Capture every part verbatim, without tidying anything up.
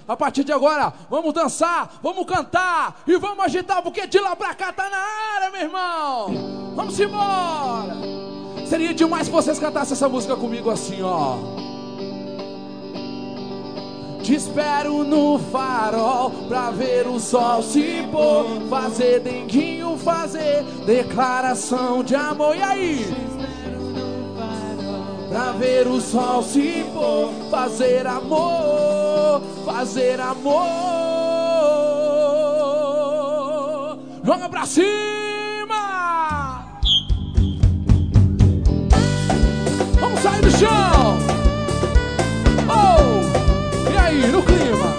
A partir de agora, vamos dançar, vamos cantar e vamos agitar, porque de lá pra cá tá na área, meu irmão. Vamos embora. Seria demais se vocês cantassem essa música comigo assim, ó. Te espero no farol pra ver o sol se pôr, fazer denguinho, fazer declaração de amor. E aí? Pra ver o sol se pôr, fazer amor, fazer amor. Joga pra cima! Vamos sair do chão! Oh! E aí, no clima?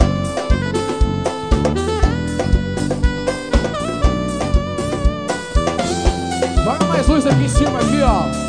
Joga mais luz aqui em cima, aqui, ó.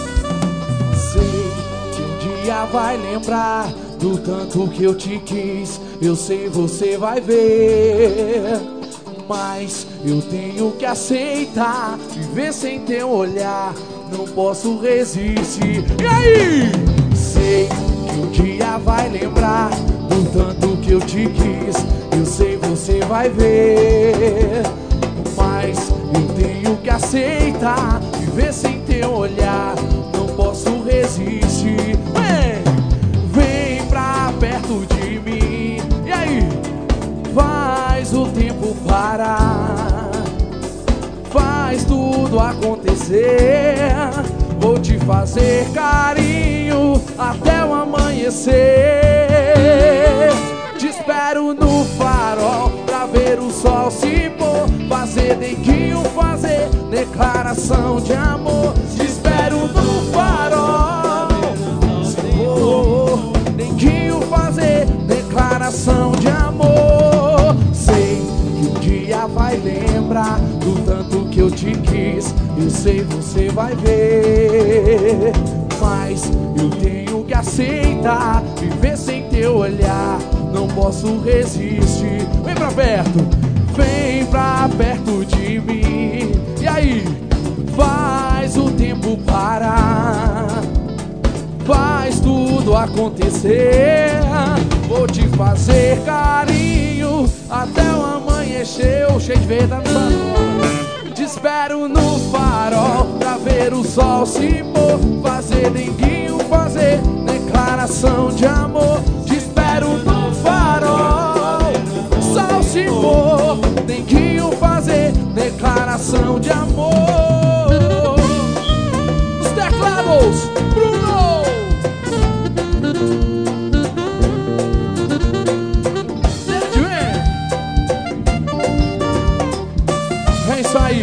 Vai lembrar do tanto que eu te quis, eu sei você vai ver, mas eu tenho que aceitar, viver sem teu olhar, não posso resistir. E aí? Sei que um dia vai lembrar do tanto que eu te quis, eu sei você vai ver, mas eu tenho que aceitar, viver sem teu olhar, não posso resistir. Vem, vem pra perto de mim. E aí? Faz o tempo parar, faz tudo acontecer. Vou te fazer carinho até o amanhecer. Te espero no farol pra ver o sol se pôr, fazer denguinho, fazer declaração de amor. Te espero no farol, se pôr, denguinho, fazer declaração de amor. Sei que um dia vai lembrar do tanto que eu te quis, eu sei você vai ver, mas eu tenho que aceitar, viver sem teu olhar, não posso resistir. Vem pra perto, vem pra perto de mim. E aí? Faz o tempo parar, faz tudo acontecer. Vou te fazer carinho até o amanhecer. Cheio de verdade. Te espero no farol pra ver o sol se pôr, fazer denguinho, fazer declaração de amor. Te espero no farol, sol se pôr, denguinho, fazer declaração de amor. Os teclados, Bruno! É isso aí.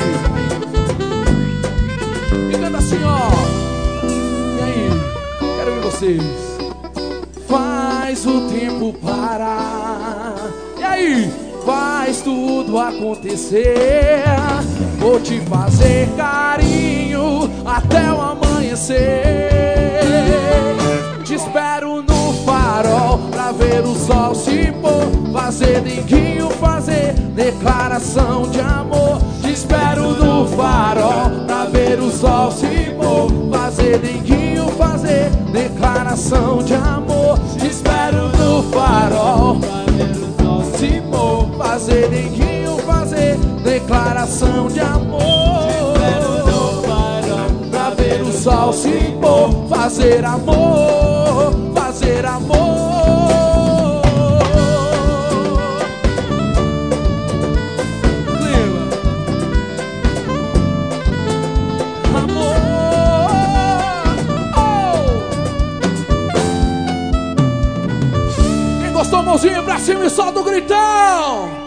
E canta assim, ó. E aí? Quero ver vocês. Faz o tempo parar. E aí? Faz tudo acontecer. Vou te fazer carinho até o amanhecer. Te espero no farol pra ver o sol se pôr, fazer denguinho, fazer declaração de amor. Te espero no farol pra ver o sol se pôr, fazer denguinho, fazer declaração de amor. Te espero no farol pra ver o sol se pôr, fazer denguinho, fazer declaração de amor. Te espero no farol pra ver o sol se pôr, fazer amor, fazer amor. Mãozinha pra cima e solta o gritão.